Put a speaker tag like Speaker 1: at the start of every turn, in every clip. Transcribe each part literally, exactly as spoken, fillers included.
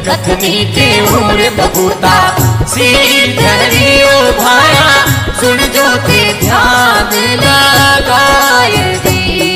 Speaker 1: कथनी के उर बबूता श्रीधरियो भाया सुन जो ते ध्यान लगाए दी।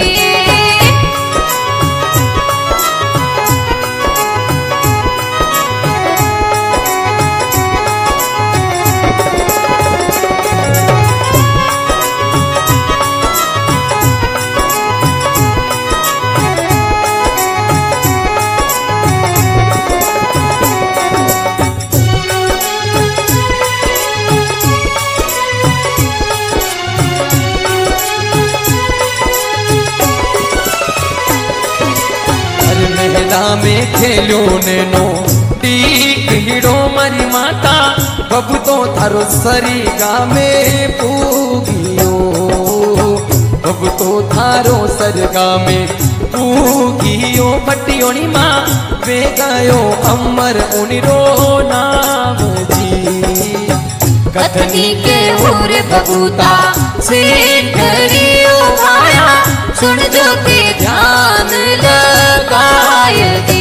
Speaker 2: में खेलो नेनो टीक हीरो मरी माता बबू तो थारो सरीगा में पूगियो बबू तो थारो सरगा में पूगियो भटियोनी माँ वे गायो अमर उनिरो नाम जी।
Speaker 1: कथनी के उर बबूता श्रीधरियो भाया सुन जो ते ध्यान लगाए दी।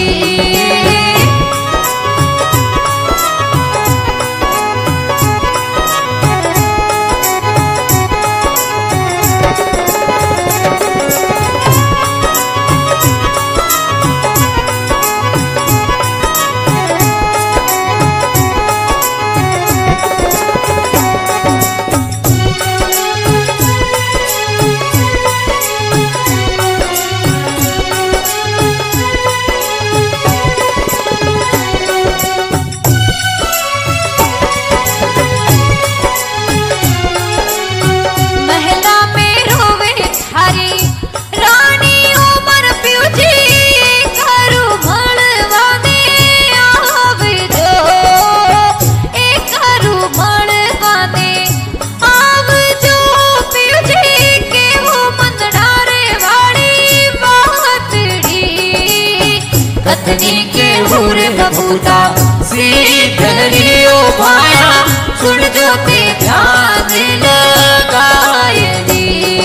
Speaker 1: कथनी के उर बबूता श्रीधरियो भाया सुन जो ते ध्यान लगाए दी।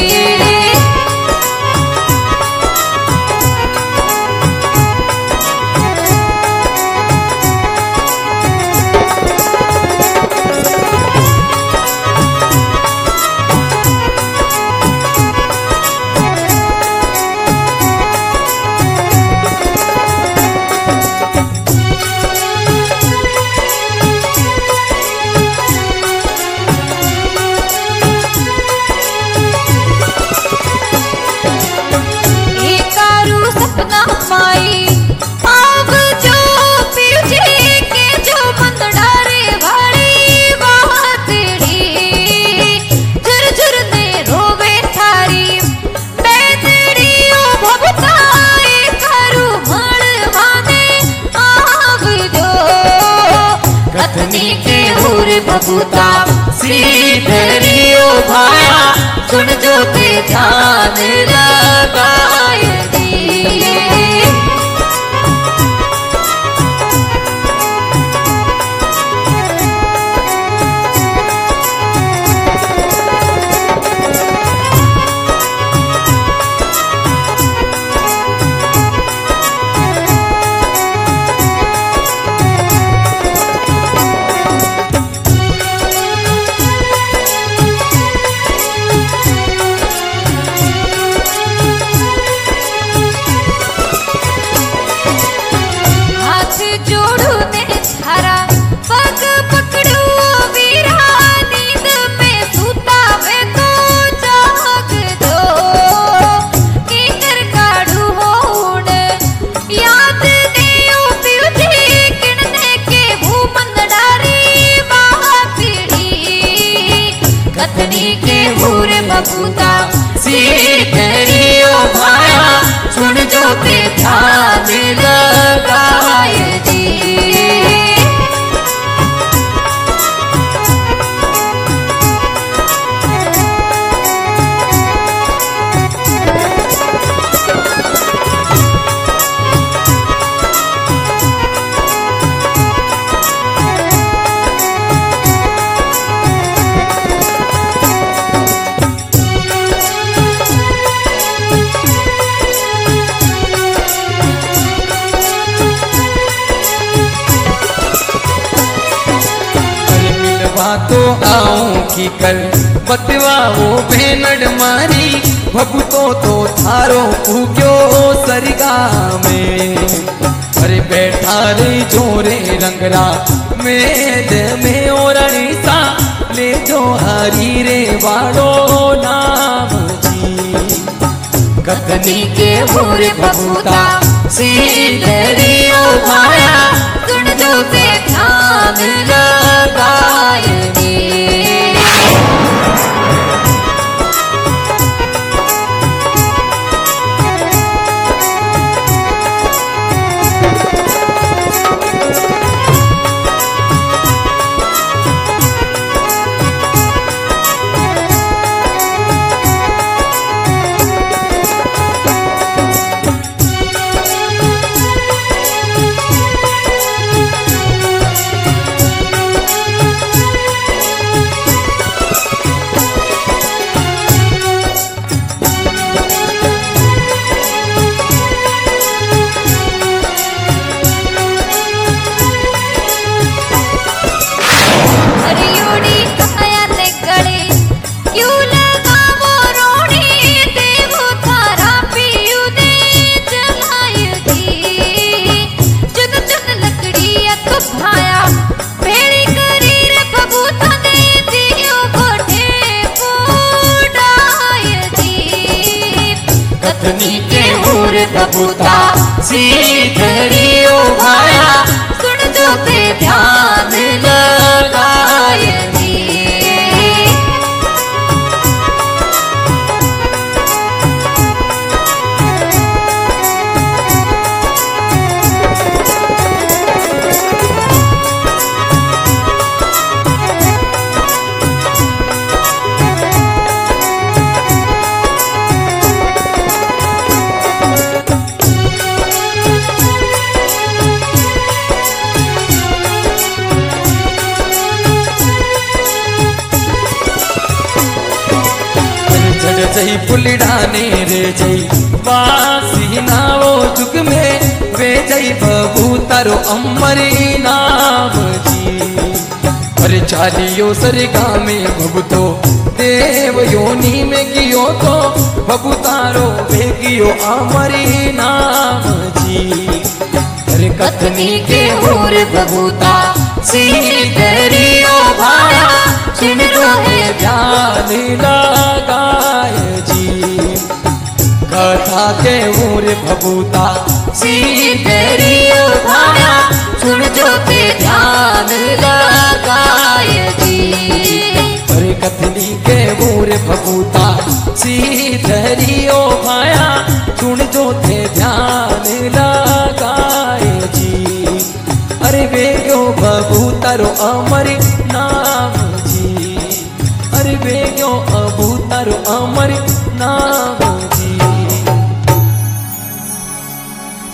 Speaker 1: कथनी के उर बबूता श्रीधरियो भाया सुन जो ते ध्यान लगाए दी। कथनी के उर बबूता श्रीधरियो भाया सुन जो ते ध्यान लगाए दी।
Speaker 2: आऊं की कर बतवा वो भेनड़ मारी भगतो तो थारो उग्यो सरगा में। अरे बैठा रे जोरे रंगरा मेद में ओरणी सा ले जो हरी रे वाड़ो नाम जी।
Speaker 1: कथनी के भूरे बबूता सीधरियो भाया सुन जो पे ध्यान लगाए रे। बबूता सीधरियो भाया सुन जो पे ध्यान लगाए रे।
Speaker 2: जय पुलिडाने रे जय वासी नावो जुग में वे जय बबूतारो अमरी नाम जी। अरे चालियो सरगा में भगतो देव योनी में गियो तो बबूतारो भेगियो अमरी नाम जी। अरे
Speaker 1: कथनी के भूर बबूता सीधरियो भाया सुन जो है
Speaker 2: ध्यान लगाए जी। कथा के ऊर भबूता
Speaker 1: सीधरियो भाया सुन जो पे ध्यान लगाए जी।
Speaker 2: अरे कथनी के ऊर भबूता सीधरियो भाया सुन जो थे ध्यान लगाए जी। अरे वेगो बबूतारो अमर नाम जी। अरे वेगो अबूतारो अमर नाम।